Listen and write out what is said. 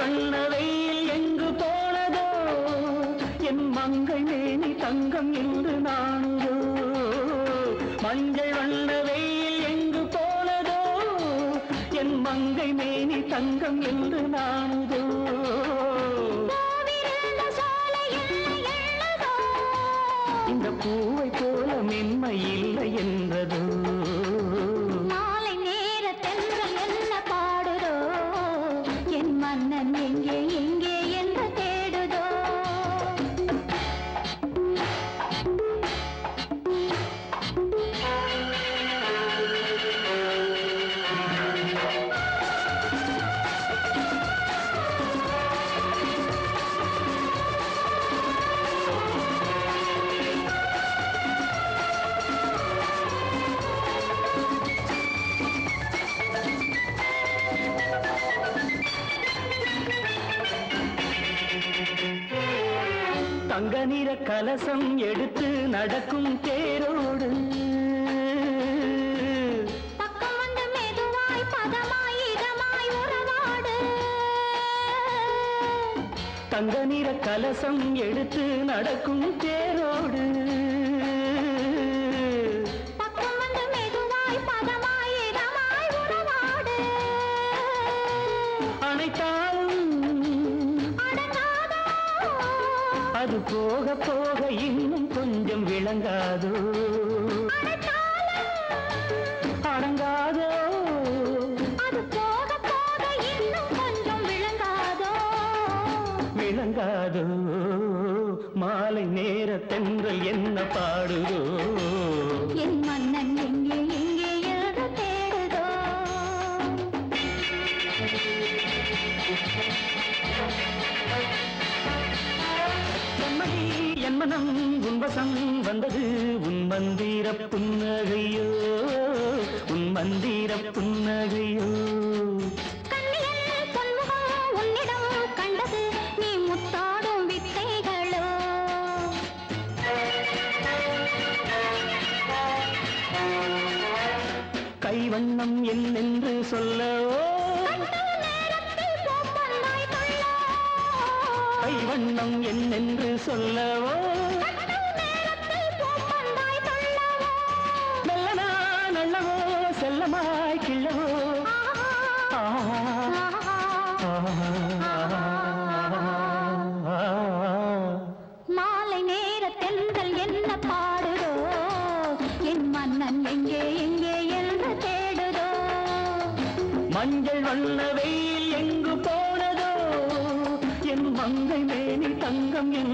வண்ண வெயில் எங்கு போனதோ என் மங்கை மேனி தங்கம் என்று நானுதோ மஞ்சள் வண்ண வெயில் எங்கு போனதோ என் மங்கை மேனி தங்கம் என்று நானுதோ இந்த பூவை போல மென்மை இல்லை என்றதோ மாலை நேரத்தென்றல் என்ன பாடுதோ என் மன்னன் எங்கே எங்கே என்று தேடுதோ தங்க நிற கலசம் எடுத்து நடக்கும் தேரோடு பக்கம் வந்து மெதுவாய் பதமாய் இதமாய் உறவாடு தங்க நிற கலசம் எடுத்து நடக்கும் தேரோடு பக்கம் வந்து மெதுவாய் பதமாய் இதமாய் உறவாடு அனைத்தாலும் அடங்காதோ அது போக போக இன்னும் கொஞ்சம் விளங்காதோ அடங்காதோ அது போக போக இன்னும் கொஞ்சம் விளங்காதோ விளங்காதோ மாலை நேரத்தென்றல் என்ன பாடுதோ என் மன்னன் எங்கே எங்கே என்று தேடுதோ கண்மணி என் மனம் உன்வசம் வந்தது உன் மந்திர புன்னகையோ உன் மந்திர புன்னகையோ கண்ணியல் பொன்முகம் உன்னிடம் கண்டது நீ முத்தாடும் வித்தைகளோ கைவண்ணம் என்னென்று சொல்லவோ நேரத்தில் பூப்பந்தாய் தொல்லோ கைவண்ணம் என்னென்று சொல்லவோ நேரத்தில் பூப்பந்தாய் தொல்லவோ மெல்லனா நல்லவோ செல்லமாய் கிள்ளவோ மாலை நேரத்தென்றல் என்ன பாடுதோ என் மன்னன் எங்கே எங்கே என்று தேடுதோ மஞ்சள் வண்ண வெயில் எங்கு போனதோ என் மங்கை மேனி தங்கம்